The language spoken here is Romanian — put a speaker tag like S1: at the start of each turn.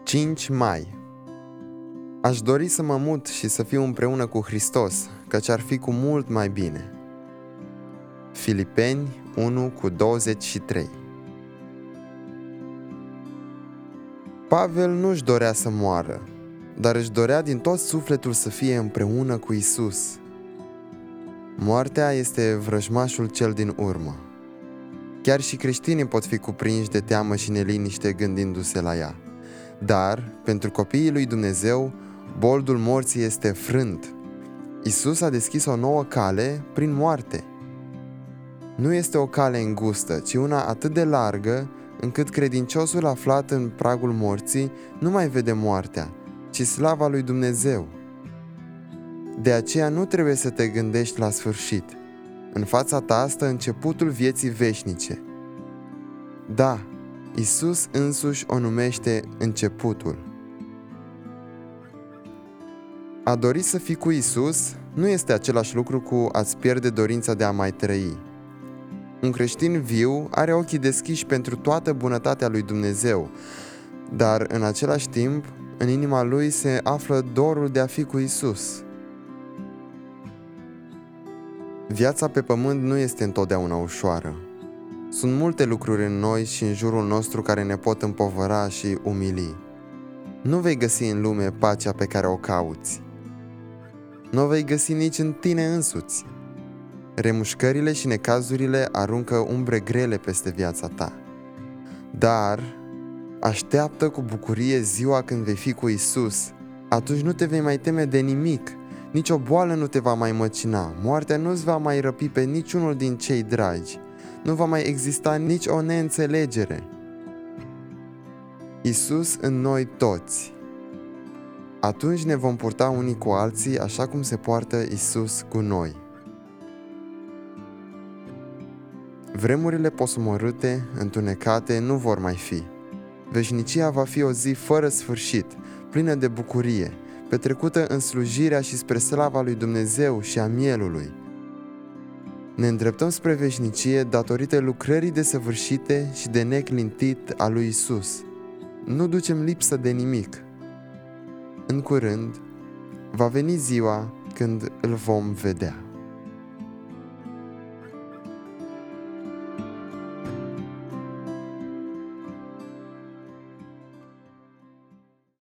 S1: 5 mai. Aș dori să mă mut și să fiu împreună cu Hristos, căci ar fi cu mult mai bine. Filipeni 1:23. Pavel nu-și dorea să moară, dar își dorea din tot sufletul să fie împreună cu Isus. Moartea este vrăjmașul cel din urmă. Chiar și creștinii pot fi cuprinși de teamă și neliniște gândindu-se la ea. Dar, pentru copiii lui Dumnezeu, boldul morții este frânt. Isus a deschis o nouă cale prin moarte. Nu este o cale îngustă, ci una atât de largă, încât credinciosul aflat în pragul morții nu mai vede moartea, ci slava lui Dumnezeu. De aceea nu trebuie să te gândești la sfârșit. În fața ta stă începutul vieții veșnice. Da, Isus însuși o numește începutul. A dori să fii cu Isus nu este același lucru cu a-ți pierde dorința de a mai trăi. Un creștin viu are ochii deschiși pentru toată bunătatea lui Dumnezeu, dar în același timp, în inima lui se află dorul de a fi cu Isus. Viața pe pământ nu este întotdeauna ușoară. Sunt multe lucruri în noi și în jurul nostru care ne pot împovăra și umili. Nu vei găsi în lume pacea pe care o cauți. Nu o vei găsi nici în tine însuți. Remușcările și necazurile aruncă umbre grele peste viața ta. Dar așteaptă cu bucurie ziua când vei fi cu Isus. Atunci nu te vei mai teme de nimic. Nici o boală nu te va mai măcina. Moartea nu-ți va mai răpi pe niciunul din cei dragi. Nu va mai exista nici o neînțelegere. Isus în noi toți. Atunci ne vom purta unii cu alții așa cum se poartă Isus cu noi. Vremurile posomorâte, întunecate, nu vor mai fi. Veșnicia va fi o zi fără sfârșit, plină de bucurie, petrecută în slujirea și spre slava lui Dumnezeu și a mielului. Ne îndreptăm spre veșnicie datorită lucrării desăvârșite și de neclintit a lui Isus. Nu ducem lipsă de nimic. În curând, va veni ziua când îl vom vedea.